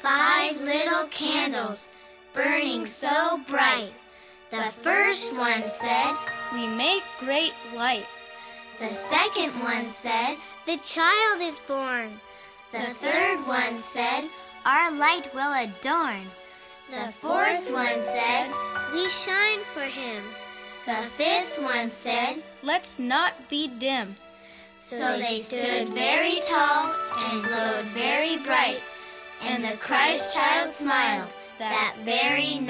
5 little candles, burning so bright. The first one said, "We make great light." The second one said, "The child is born." The third one said, "Our light will adorn." The fourth one said, "We shine for him." The fifth one said, "Let's not be dim." So they stood very tall and glowed very bright, and the Christ child smiled that very